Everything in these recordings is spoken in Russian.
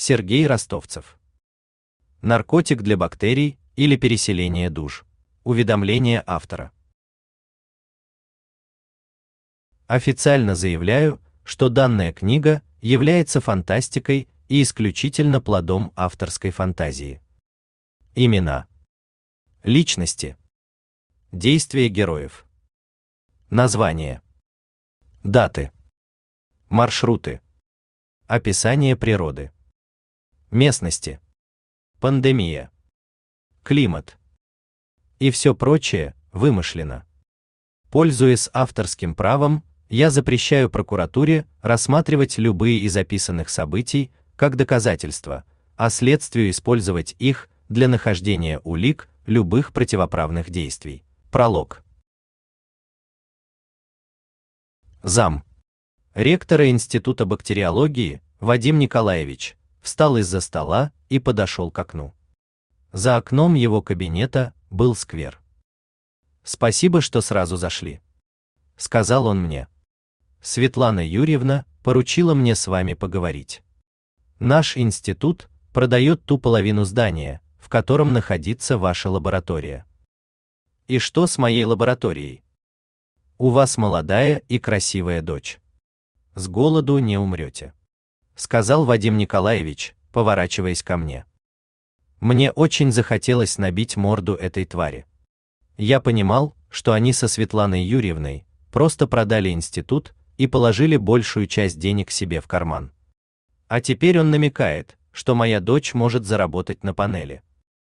Сергей Ростовцев. Наркотик для бактерий или переселение душ. Уведомление автора. Официально заявляю, что данная книга является фантастикой и исключительно плодом авторской фантазии. Имена, личности, действия героев, названия, даты, маршруты, описание природы, местности, пандемия, климат и все прочее вымышленно. Пользуясь авторским правом, я запрещаю прокуратуре рассматривать любые из описанных событий как доказательства, а следствию использовать их для нахождения улик любых противоправных действий. Пролог. Зам. Ректора Института бактериологии Вадим Николаевич встал из-за стола и подошел к окну. За окном его кабинета был сквер. «Спасибо, что сразу зашли», — сказал он мне. «Светлана Юрьевна поручила мне с вами поговорить. Наш институт продает ту половину здания, в котором находится ваша лаборатория». «И что с моей лабораторией?» «У вас молодая и красивая дочь. С голоду не умрете», — сказал Вадим Николаевич, поворачиваясь ко мне. Мне очень захотелось набить морду этой твари. Я понимал, что они со Светланой Юрьевной просто продали институт и положили большую часть денег себе в карман. А теперь он намекает, что моя дочь может заработать на панели.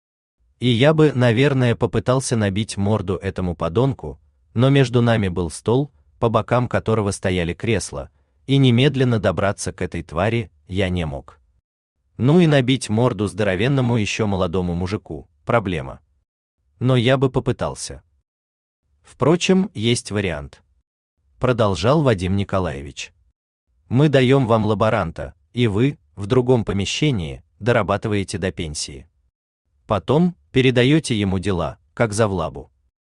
И я бы, наверное, попытался набить морду этому подонку, но между нами был стол, по бокам которого стояли кресла, и немедленно добраться к этой твари я не мог. Ну и набить морду здоровенному еще молодому мужику – проблема. Но я бы попытался. Впрочем, есть вариант. Продолжал Вадим Николаевич. Мы даем вам лаборанта, и вы, в другом помещении, дорабатываете до пенсии. Потом передаете ему дела, как завлабу.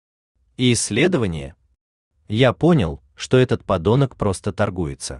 И исследования? Я понял, что этот подонок просто торгуется.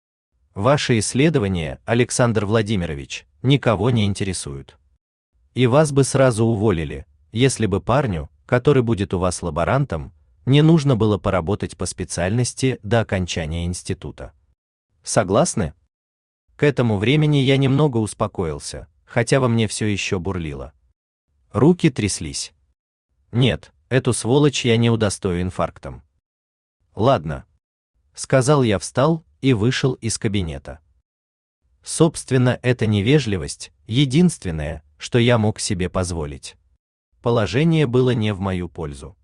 Ваши исследования, Александр Владимирович, никого не интересуют. И вас бы сразу уволили, если бы парню, который будет у вас лаборантом, не нужно было поработать по специальности до окончания института. Согласны? К этому времени я немного успокоился, хотя во мне все еще бурлило. Руки тряслись. Нет, эту сволочь я не удостою инфарктом. Ладно, сказал я, встал и вышел из кабинета. Собственно, эта невежливость — единственное, что я мог себе позволить. Положение было не в мою пользу.